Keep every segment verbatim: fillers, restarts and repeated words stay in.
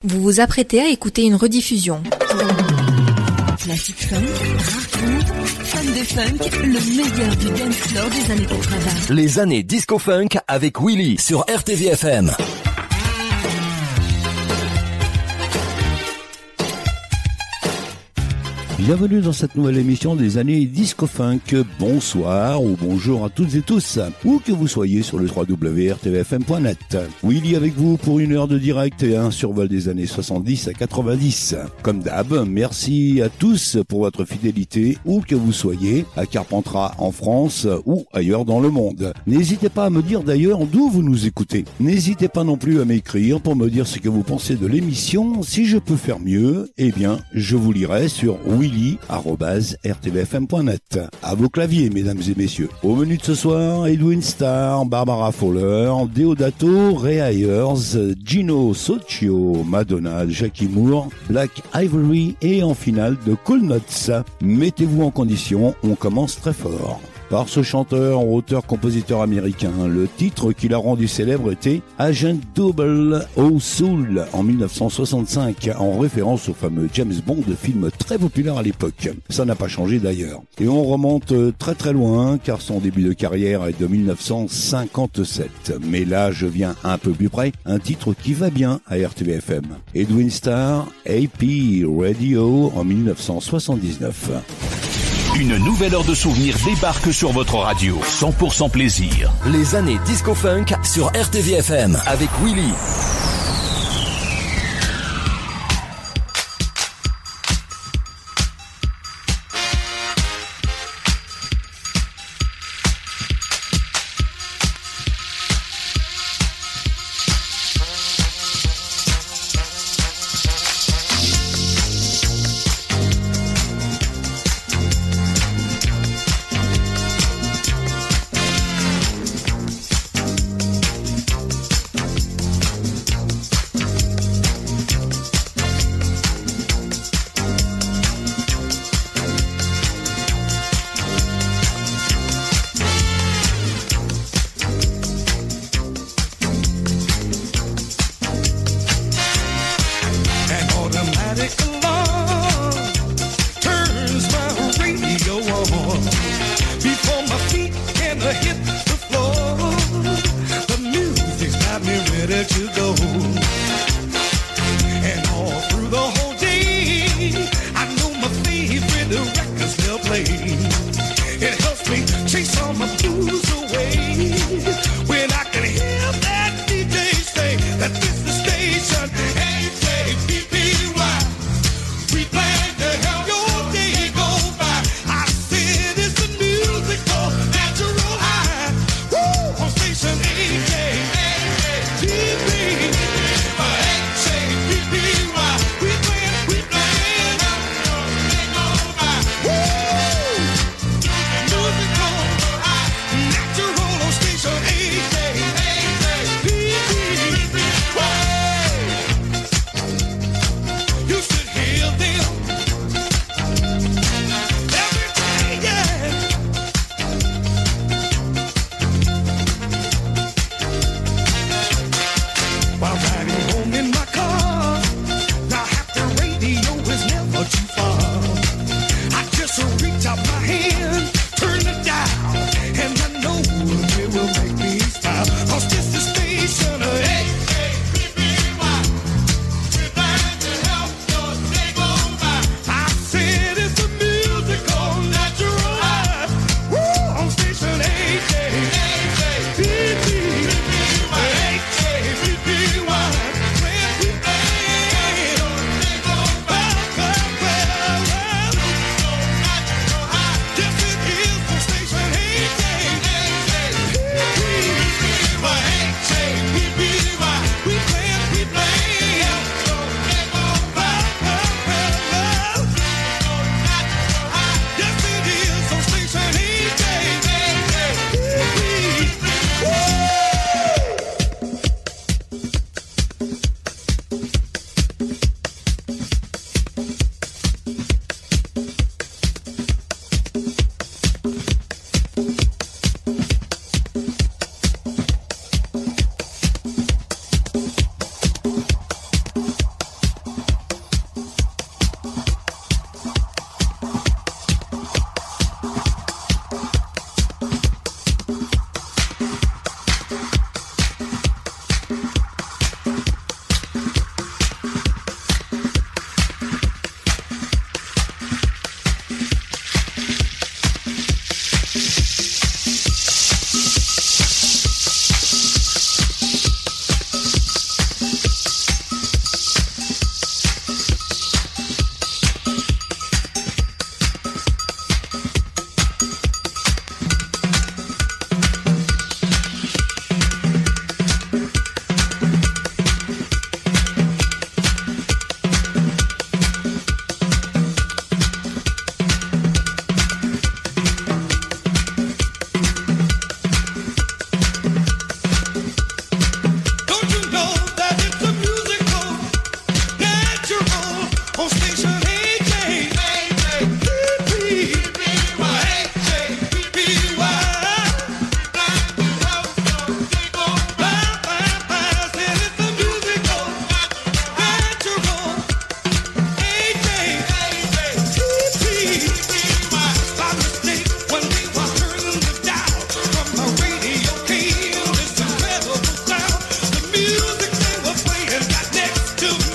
Vous vous apprêtez à écouter une rediffusion. Classic funk, rare fun de funk, le meilleur du dance floor des années quatre-vingts. Les années disco funk avec Willy sur R T V F M. Bienvenue dans cette nouvelle émission des années Disco Funk. Bonsoir ou bonjour à toutes et tous, où que vous soyez sur le w w w point r t v f m point net. Willy avec vous pour une heure de direct et un survol des années soixante-dix à quatre-vingt-dix. Comme d'hab, merci à tous pour votre fidélité, où que vous soyez, à Carpentras en France ou ailleurs dans le monde. N'hésitez pas à me dire d'ailleurs d'où vous nous écoutez. N'hésitez pas non plus à m'écrire pour me dire ce que vous pensez de l'émission. Si je peux faire mieux, eh bien, je vous lirai sur willy arobase r t v f m point net. À vos claviers, mesdames et messieurs. Au menu de ce soir, Edwin Starr, Barbara Fowler, Deodato, Ray Ayers, Gino Soccio, Madonna, Jackie Moore, Black Ivory et en finale de Cool Nuts. Mettez-vous en condition, on commence très fort. Par ce chanteur, auteur-compositeur américain, le titre qui l'a rendu célèbre était Agent double O Soul en mille neuf cent soixante-cinq, en référence au fameux James Bond, film très populaire à l'époque. Ça n'a pas changé d'ailleurs. Et on remonte très très loin, car son début de carrière est de mille neuf cent cinquante-sept. Mais là, je viens un peu plus près, un titre qui va bien à R T V F M. Edwin Starr, A P Radio en mille neuf cent soixante-dix-neuf. Une nouvelle heure de souvenirs débarque sur votre radio. cent pour cent plaisir. Les années disco funk sur R T V F M avec Willy.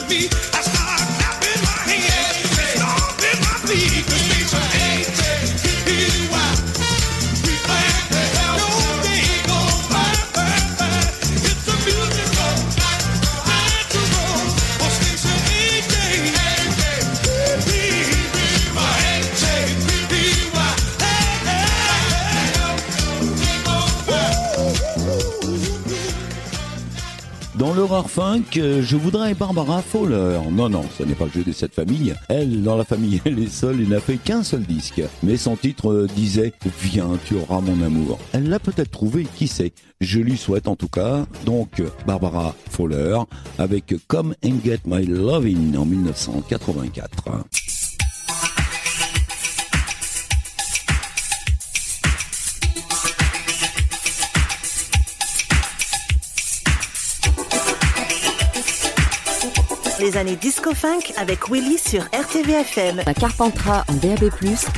Dans le rare funk, je voudrais Barbara Fowler. Non, non, ce n'est pas le jeu de cette famille. Elle, dans la famille, elle est seule et n'a fait qu'un seul disque. Mais son titre disait « Viens, tu auras mon amour ». Elle l'a peut-être trouvé, qui sait. Je lui souhaite en tout cas. Donc, Barbara Fowler avec « Come and Get My Lovin' » en dix-neuf cent quatre-vingt-quatre. Les années disco-funk avec Willy sur R T V F M. La Carpentras en D A B plus.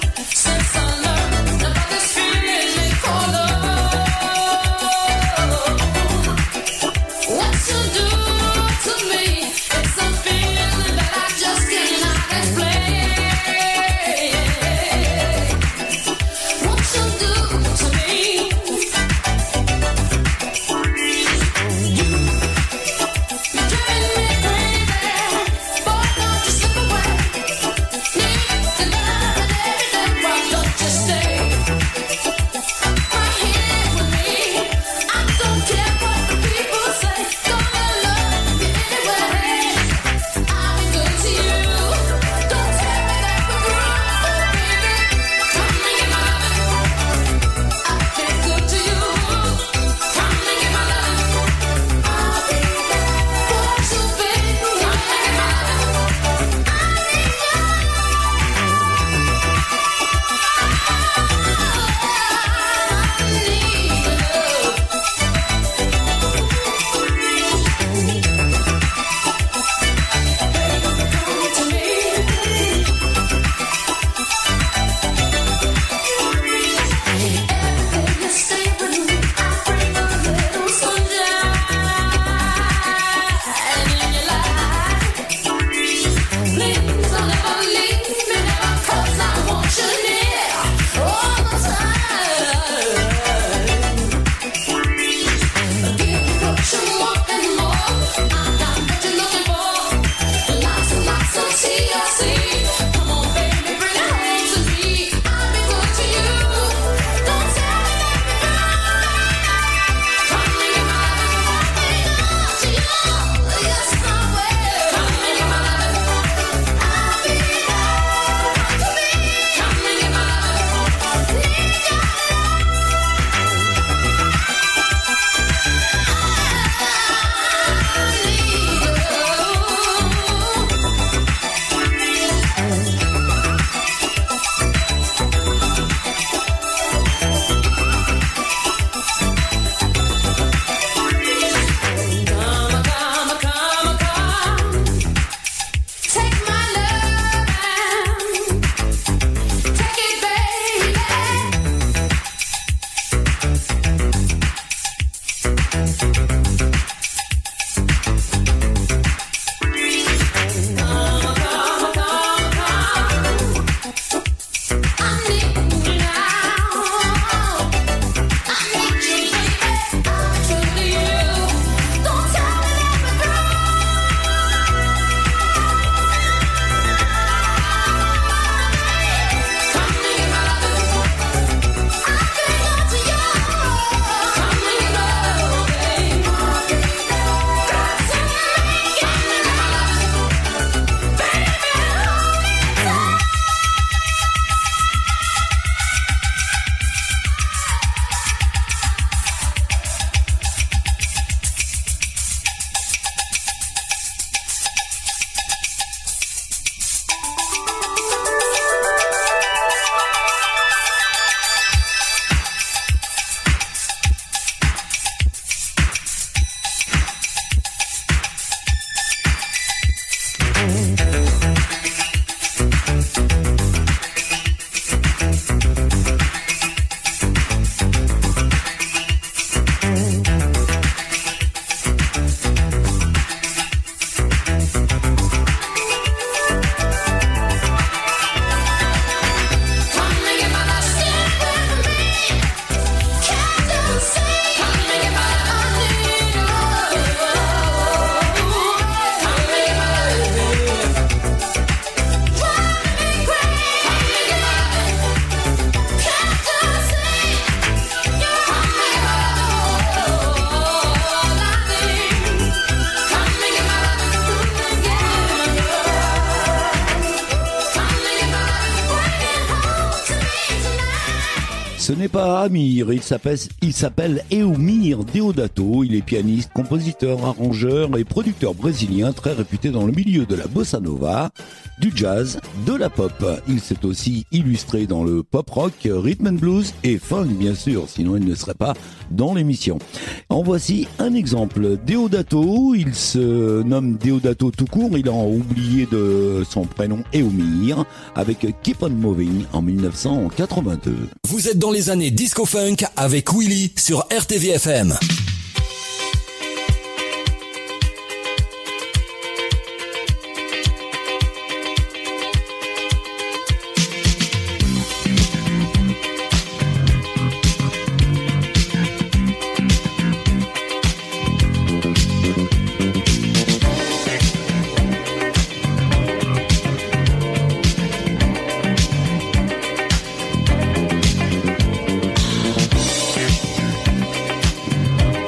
Oh Ce n'est pas Amir, il s'appelle, il s'appelle Eumir Deodato. Il est pianiste, compositeur, arrangeur et producteur brésilien très réputé dans le milieu de la bossa nova, du jazz, de la pop. Il s'est aussi illustré dans le pop rock, rhythm and blues et funk bien sûr, sinon il ne serait pas dans l'émission. En voici un exemple. Deodato, il se nomme Deodato tout court, il a oublié de son prénom Eumir avec Keep on Moving en dix-neuf cent quatre-vingt-deux. Vous êtes dans les années disco-funk avec Willy sur R T V F M. We'll be right back.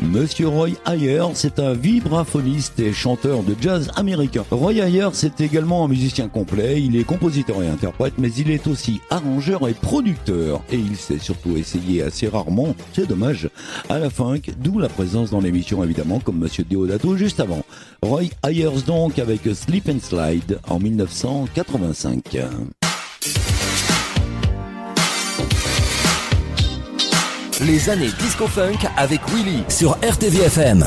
Monsieur Roy Ayers, c'est un vibraphoniste et chanteur de jazz américain. Roy Ayers est également un musicien complet, il est compositeur et interprète, mais il est aussi arrangeur et producteur. Et il s'est surtout essayé assez rarement, c'est dommage, à la funk, d'où la présence dans l'émission évidemment, comme Monsieur Deodato juste avant. Roy Ayers donc avec Slip and Slide en dix-neuf cent quatre-vingt-cinq. Les années disco-funk avec Willy sur R T V F M.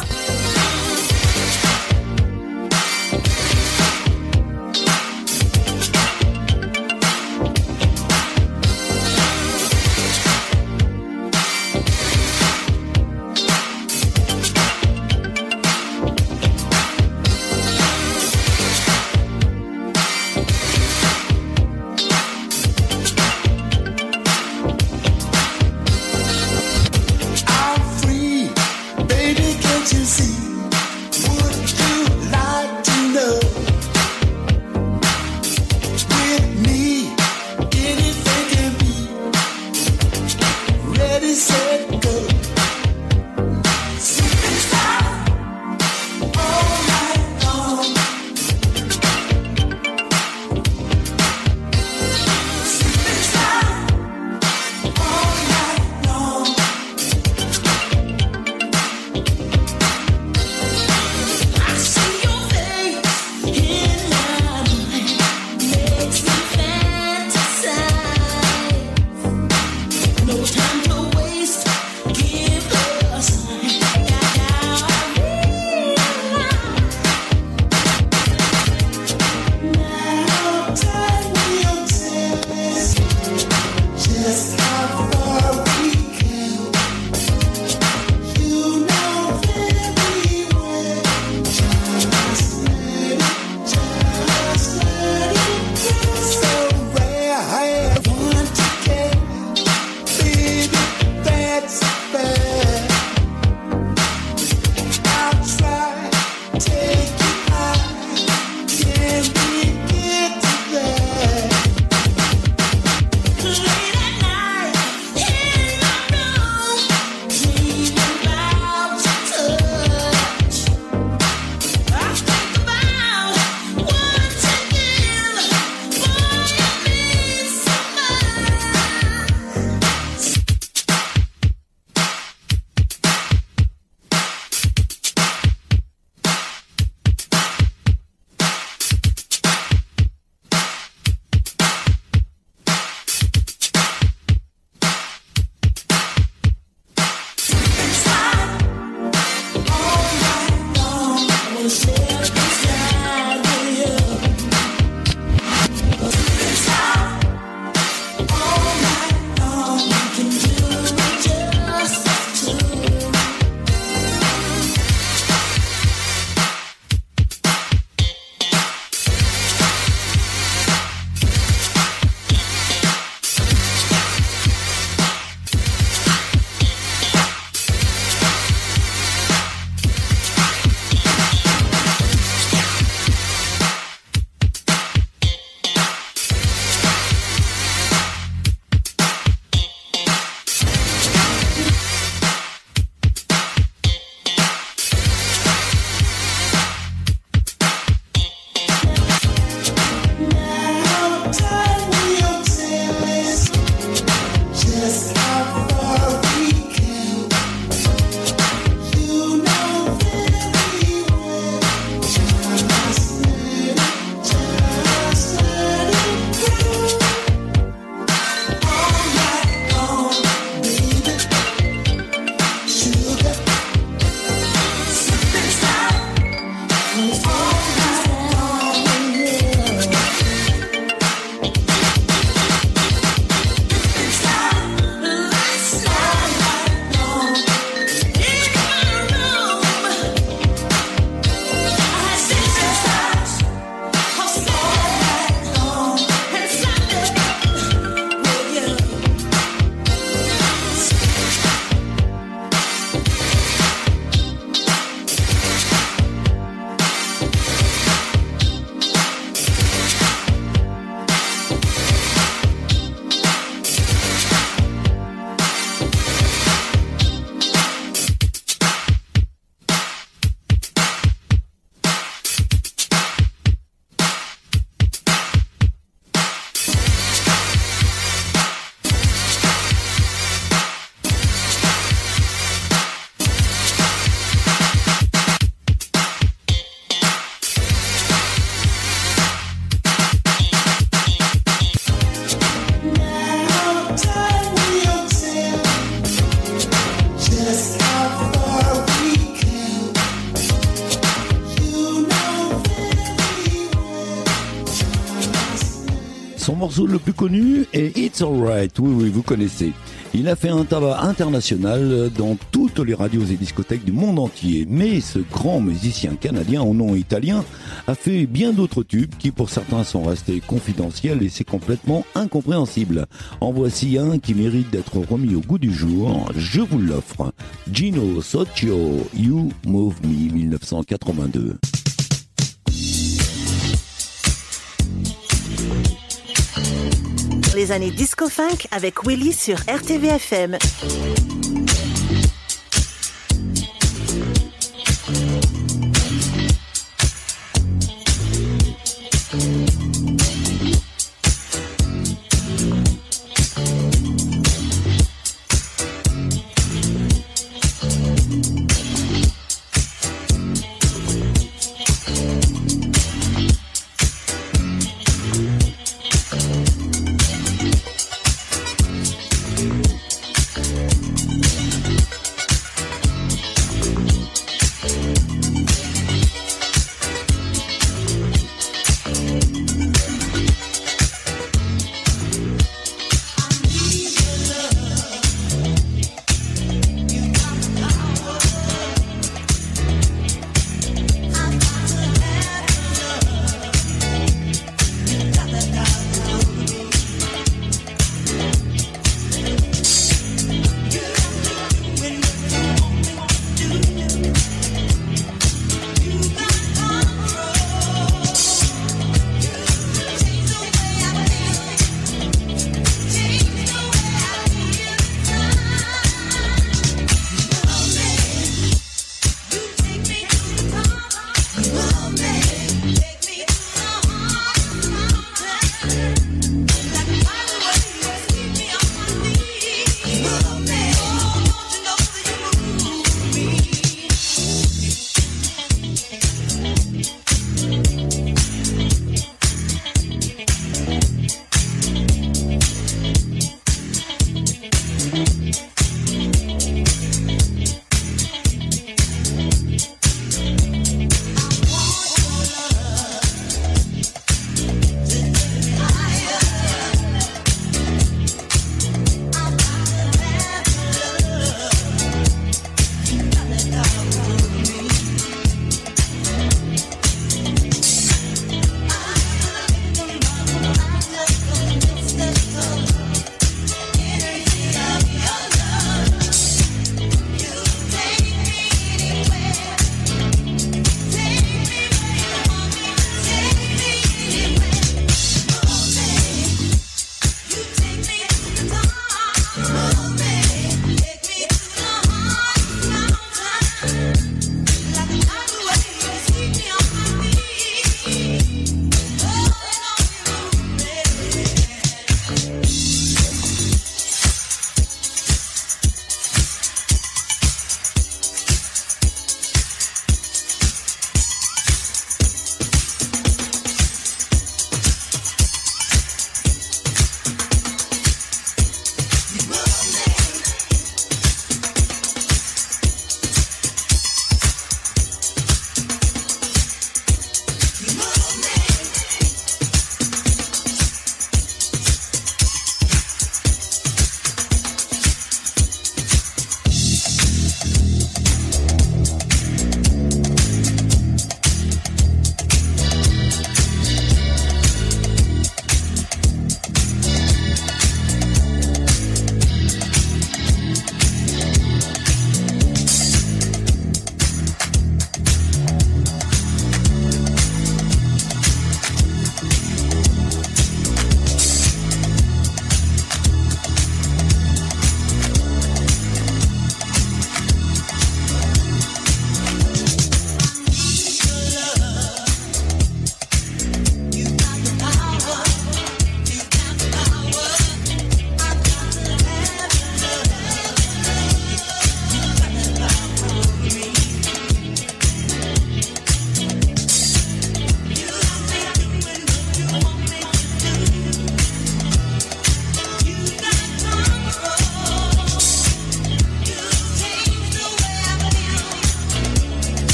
You see Son morceau le plus connu est It's Alright, oui, oui, vous connaissez. Il a fait un tabac international dans toutes les radios et discothèques du monde entier. Mais ce grand musicien canadien au nom italien a fait bien d'autres tubes qui pour certains sont restés confidentiels et c'est complètement incompréhensible. En voici un qui mérite d'être remis au goût du jour. Je vous l'offre. Gino Soccio, You Move Me, dix-neuf cent quatre-vingt-deux. Les années disco-funk avec Willy sur R T V F M.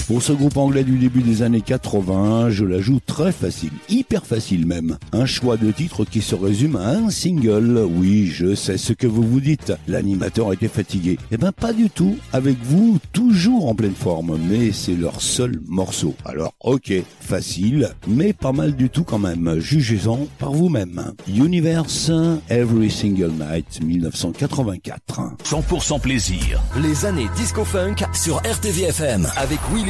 Pour ce groupe anglais du début des années quatre-vingts, je la joue très facile, hyper facile même. Un choix de titre qui se résume à un single. Oui, je sais ce que vous vous dites, l'animateur était fatigué. Eh ben pas du tout, avec vous, toujours en pleine forme, mais c'est leur seul morceau. Alors ok, facile, mais pas mal du tout quand même, jugez-en par vous-même. Universe, Every Single Night, dix-neuf cent quatre-vingt-quatre. cent pour cent plaisir. Les années disco-funk sur R T V F M avec Willy.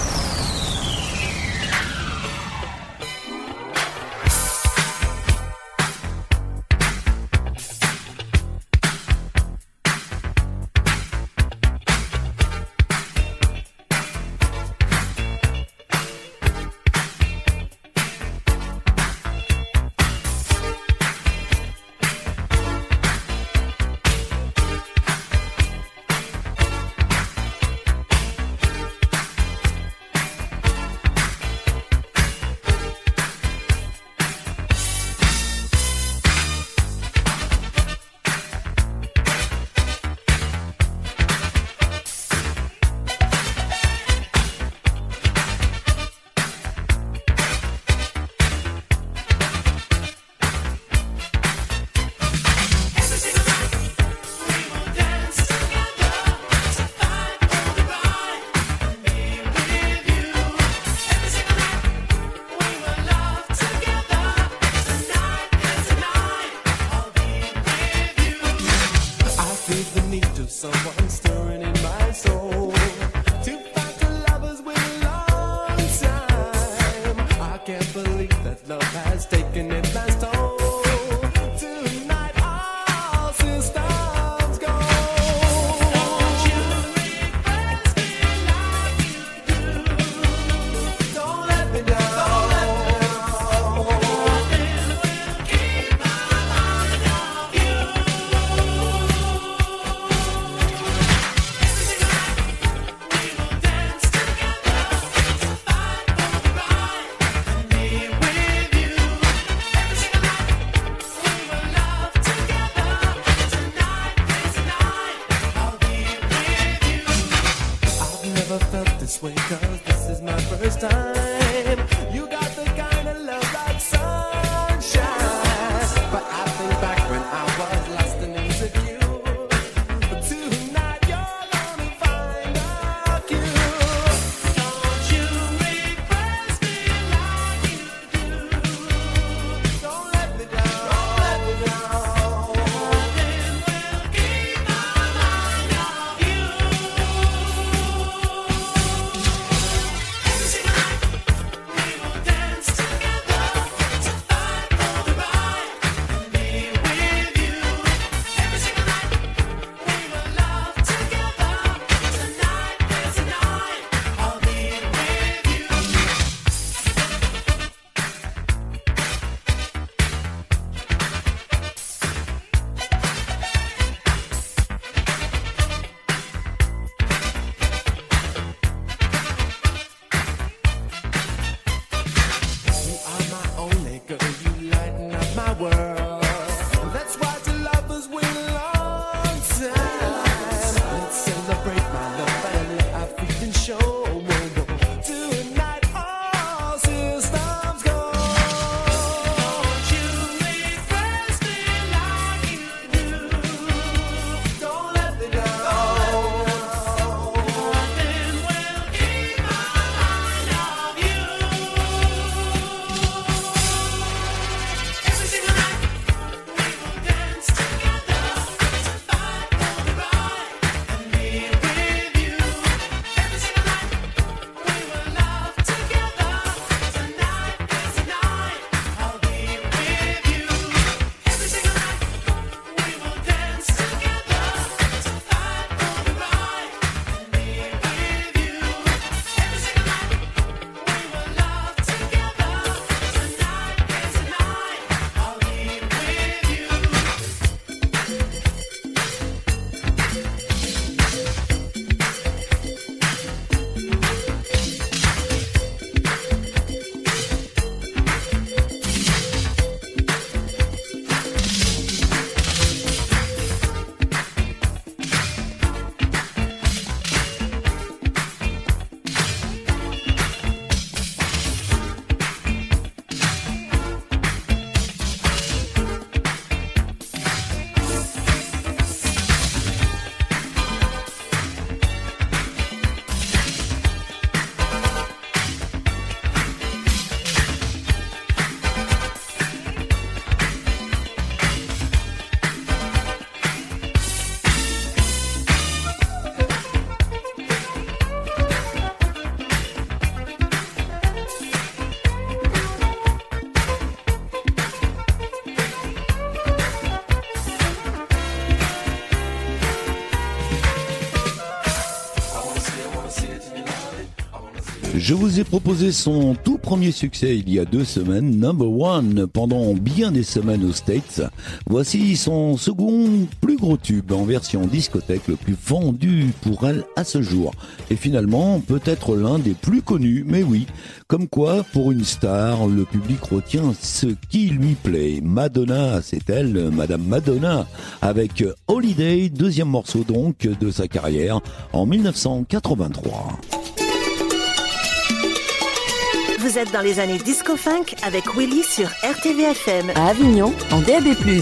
Someone stirring in my soul to find the lovers with a long time. I can't believe that love has taken its last toll. Tonight all systems go. Don't you request me like you do. Don't let me down. Don't let me down. Nothing will keep my mind off you. This way, cause this is my first time. You got the kind of love like sunshine. But I think back when I was lost and insecure. But tonight you're gonna find a cure. Don't you request me like you do. Don't let me down. Don't let me down. Nothing will keep my mind off you. Every single night. Je vous ai proposé son tout premier succès il y a deux semaines, Number One, pendant bien des semaines aux States. Voici son second plus gros tube en version discothèque, le plus vendu pour elle à ce jour. Et finalement, peut-être l'un des plus connus, mais oui. Comme quoi, pour une star, le public retient ce qui lui plaît. Madonna, c'est elle, Madame Madonna, avec Holiday, deuxième morceau donc de sa carrière en mille neuf cent quatre-vingt-trois. Vous êtes dans les années disco-funk avec Willy sur R T V F M. À Avignon, en D A B plus.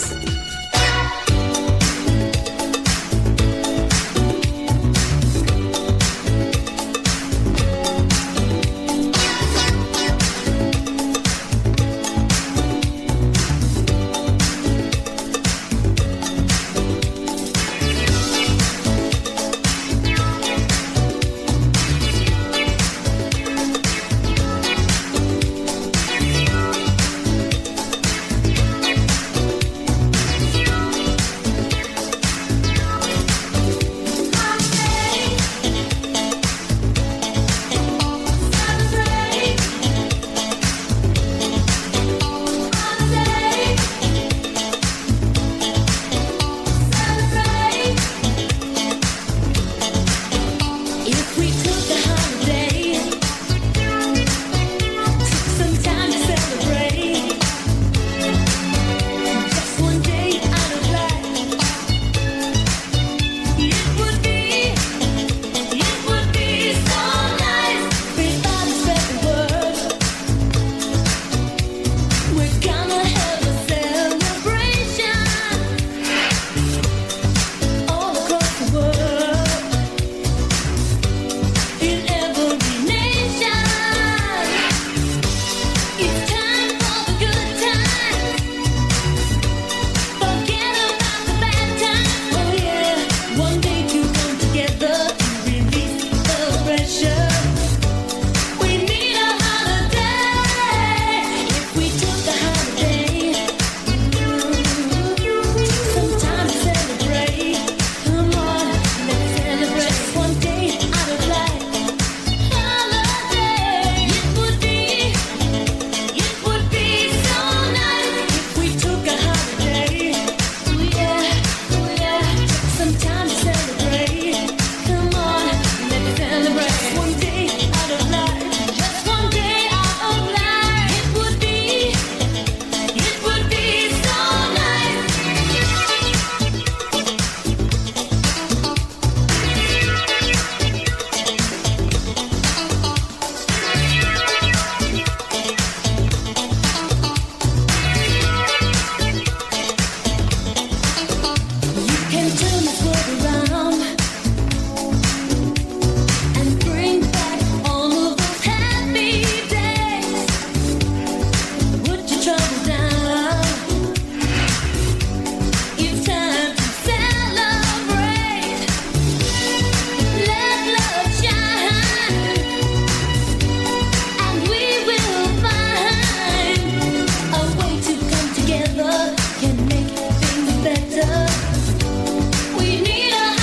We need a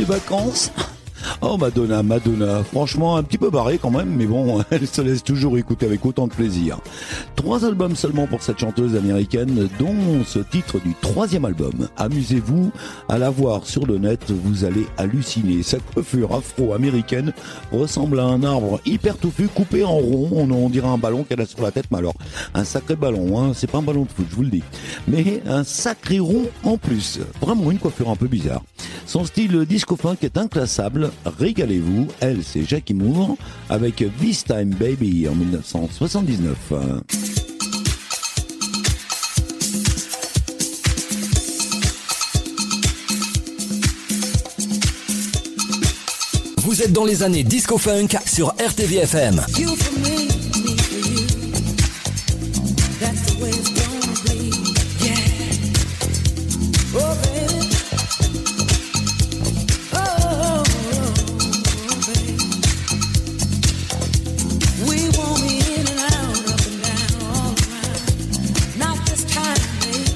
vacances. Oh Madonna, Madonna, franchement un petit peu barré quand même, mais bon, elle se laisse toujours écouter avec autant de plaisir. Trois albums seulement pour cette chanteuse américaine, dont ce titre du troisième album. Amusez-vous à la voir sur le net, vous allez halluciner. Sa coiffure afro-américaine ressemble à un arbre hyper touffu, coupé en rond, on, on dirait un ballon qu'elle a sur la tête, mais alors, un sacré ballon, hein, c'est pas un ballon de foot, je vous le dis, mais un sacré rond en plus. Vraiment une coiffure un peu bizarre. Son style disco-funk est inclassable. Régalez-vous, elle c'est Jackie Moore avec This Time Baby en dix-neuf cent soixante-dix-neuf. Vous êtes dans les années disco-funk sur R T V F M. You for me, me for you. That's the way it's gonna be. Yeah. Oh baby. Oh, baby. We want me in and out, up and down, all around. Not this time, baby.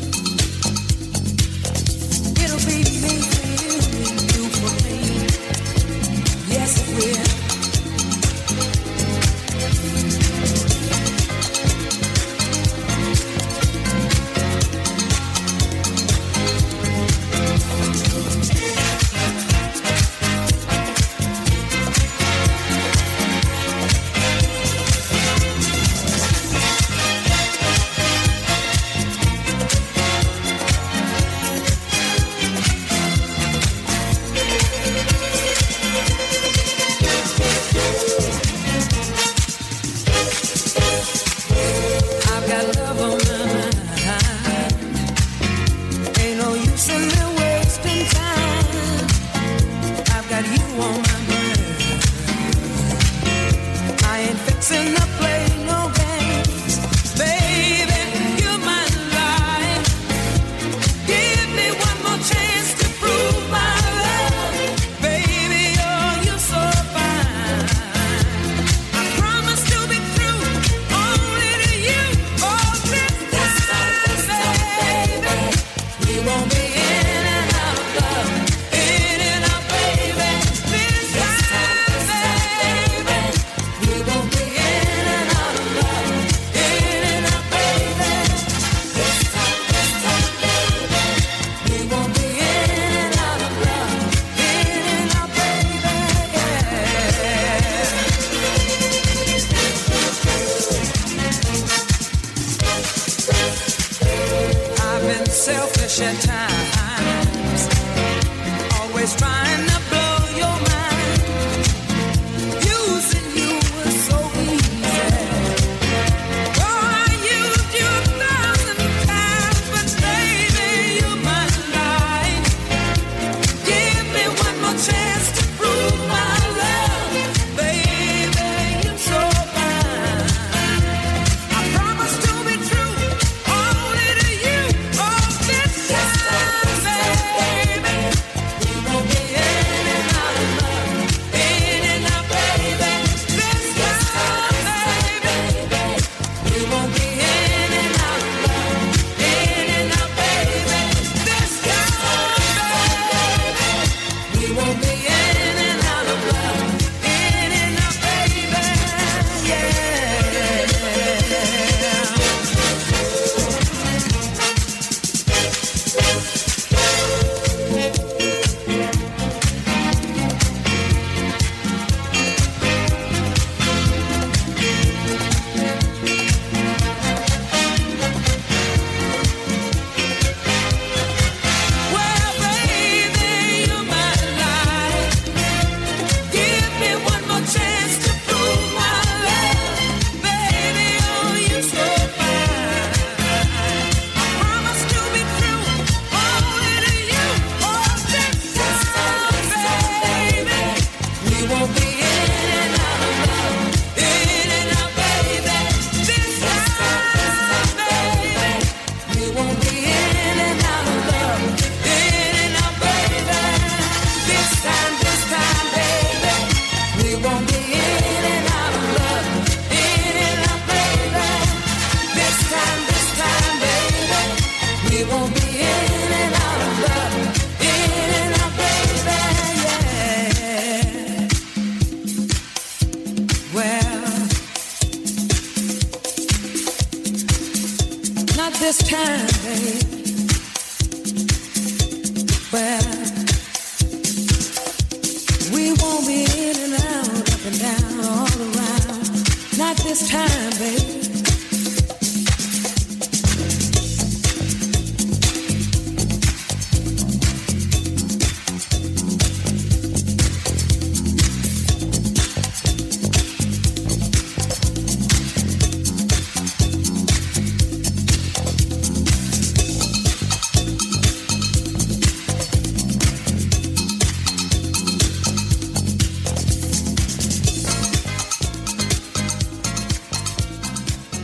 It'll be me for you, you for me. Yes, it will. Yeah.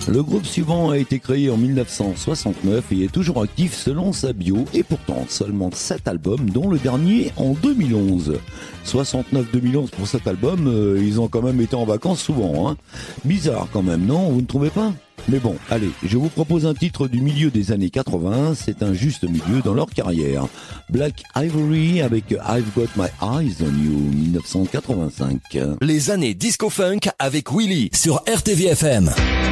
Le groupe suivant a été créé en mille neuf cent soixante-neuf et est toujours actif selon sa bio, et pourtant seulement sept albums, dont le dernier en deux mille onze. soixante-neuf deux mille onze pour cet album, euh, ils ont quand même été en vacances souvent, hein. Bizarre quand même, non, vous ne trouvez pas ? Mais bon, allez, je vous propose un titre du milieu des années quatre-vingts, c'est un juste milieu dans leur carrière. Black Ivory avec I've Got My Eyes on You, dix-neuf cent quatre-vingt-cinq. Les années disco funk avec Willy sur R T V F M.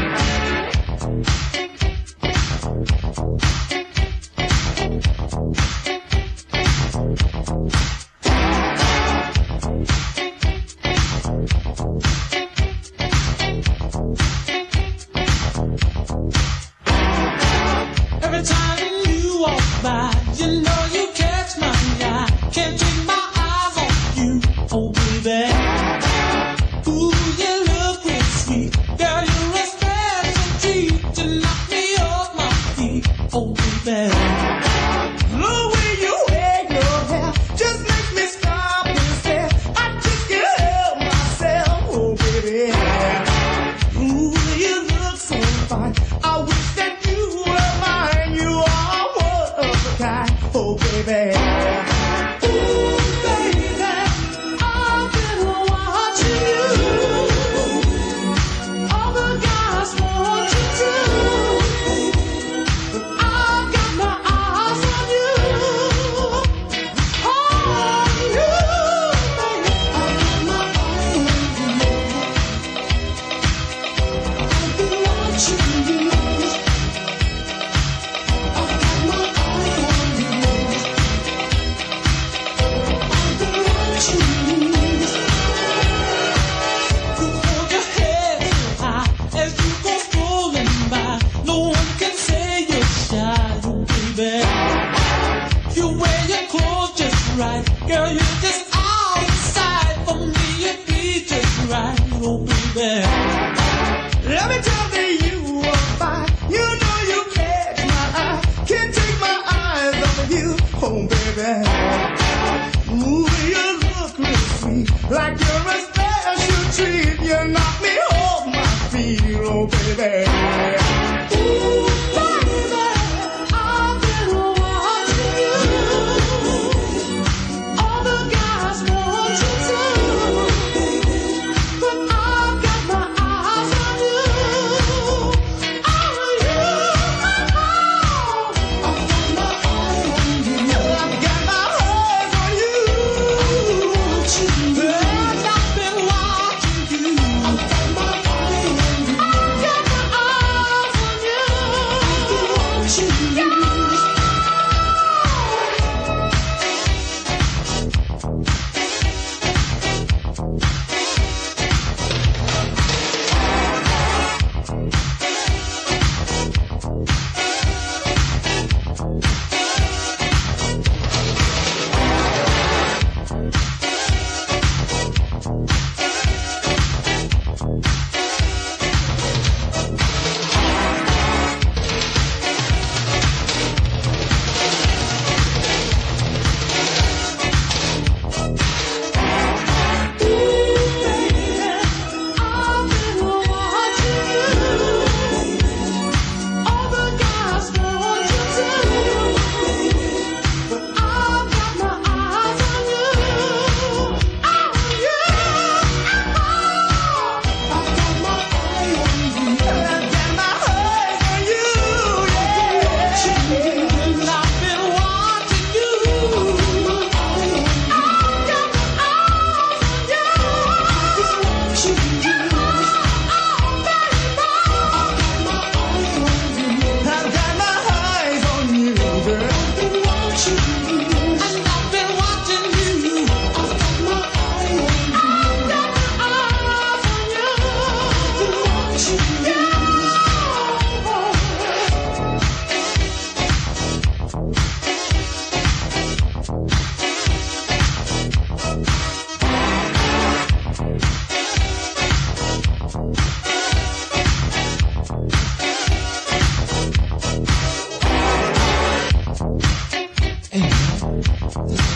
Every time you walk by, you know you catch my eye. Can't take my eyes off you, oh baby. Ooh, you look real sweet, girl. You're a special treat. You knock me off my feet, oh baby. The way you wear your hair just makes me stop and stare. I just can't help myself, oh baby. Ooh, you look so fine. I wish that you were mine. You are one of a kind, oh baby. Ooh, baby, I've been watching you. All the guys want you to, but I've got my eyes on you. On you, baby. I've got my eyes on you. I've been watching you. I've got my eye on you. I've been watching you. You hold your head so high as you go strolling by. No one can say you're shy, oh baby. You wear your clothes just right, girl. You're just outside for me. You be just right, oh baby. Let me tell me you are fine. You know you catch my eye. Can't take my eyes off of you, oh baby. Ooh, you look real sweet, like you're a special treat. You knock me off my feet, oh baby. Ooh, baby, I've been watching you. All the guys want you to, but I've got my eyes on you. On you, I've got my eyes on you. I've got my eyes on you. That's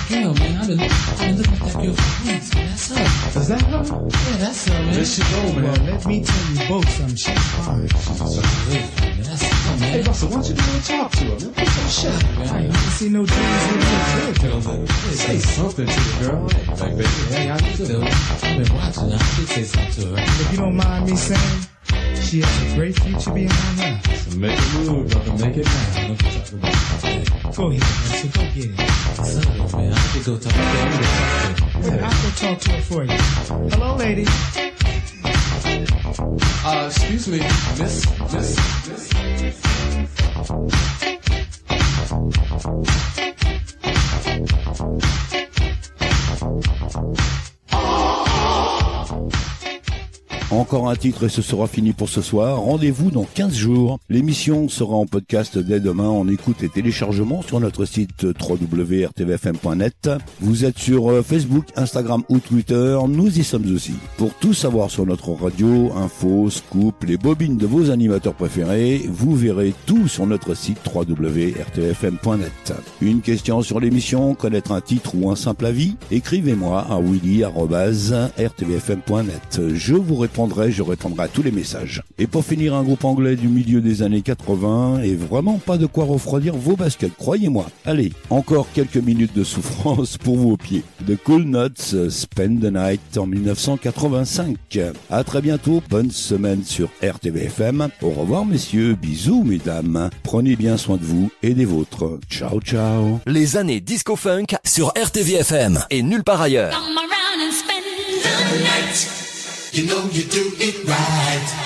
Hell, man, I've been, I've been looking at that girl for weeks, man. That's her. Is that her? Yeah, that's her, man. There she go, man. Well, let me tell you both something. She's fine. She's a Man, that's her, man. Hey, Buster, why don't you go and talk to her, man? Put some shit. Man, I ain't see no dreams with no girl, man. Say something to the girl. Like, baby, hey, I need to know. I've been watching her. I should say something to her. If you don't mind me saying, she has a great future behind her. So make a move, brother. Make it now. Look what talking about. Go ahead, man. So go get it. Son of a man, I should go talk to her. I'm gonna talk to her. Wait, I'll go talk to her for you. Hello, lady. Uh, excuse me, miss, miss, miss. Encore un titre et ce sera fini pour ce soir. Rendez-vous dans quinze jours. L'émission sera en podcast dès demain en écoute et téléchargement sur notre site w w w point r t v f m point net. Vous êtes sur Facebook, Instagram ou Twitter. Nous y sommes aussi. Pour tout savoir sur notre radio, infos, scoop, les bobines de vos animateurs préférés, vous verrez tout sur notre site w w w point r t v f m point net. Une question sur l'émission, connaître un titre ou un simple avis? Écrivez-moi à willy arobase r t v f m point net. Je vous réponds je répondrai à tous les messages. Et pour finir, un groupe anglais du milieu des années quatre-vingts et vraiment pas de quoi refroidir vos baskets, croyez-moi. Allez, encore quelques minutes de souffrance pour vos pieds. The Cool Nuts, Spend the Night en dix-neuf cent quatre-vingt-cinq. À très bientôt, bonne semaine sur R T V F M. Au revoir messieurs, bisous mesdames. Prenez bien soin de vous et des vôtres. Ciao ciao. Les années disco funk sur R T V F M et nulle part ailleurs. Come around and spend the night. You know you do it right.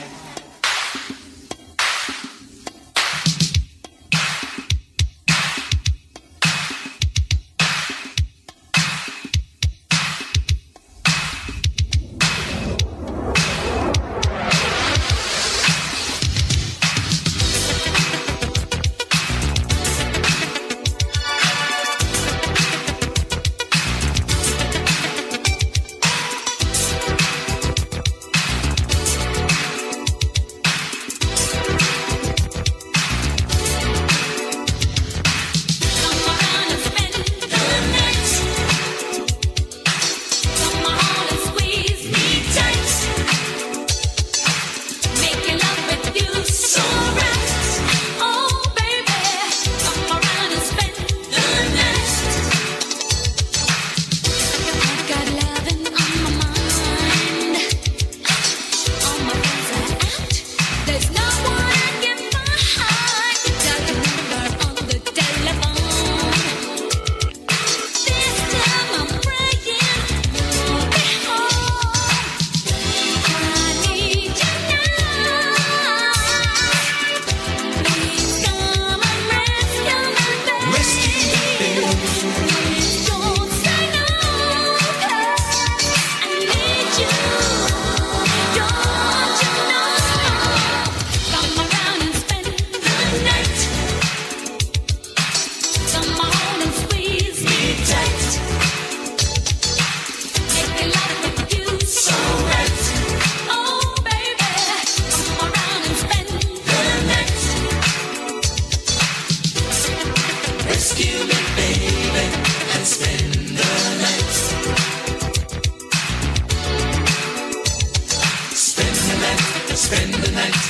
spend the night.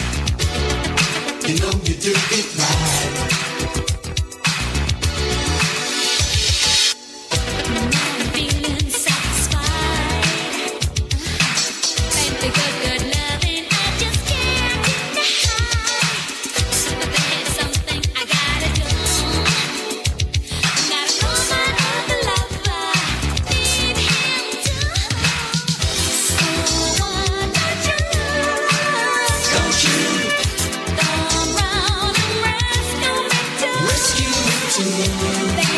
You know you do it right. I'm feeling satisfied. Thank the good, good loving I just can't deny. But there's something I gotta do. Gotta call my other lover. Need him too. So why don't you Don't you come round and rescue me too? rescue me too?